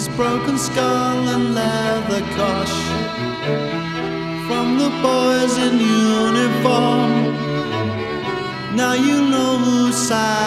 his broken skull and leather cosh. From the boys in uniform, now you know whose side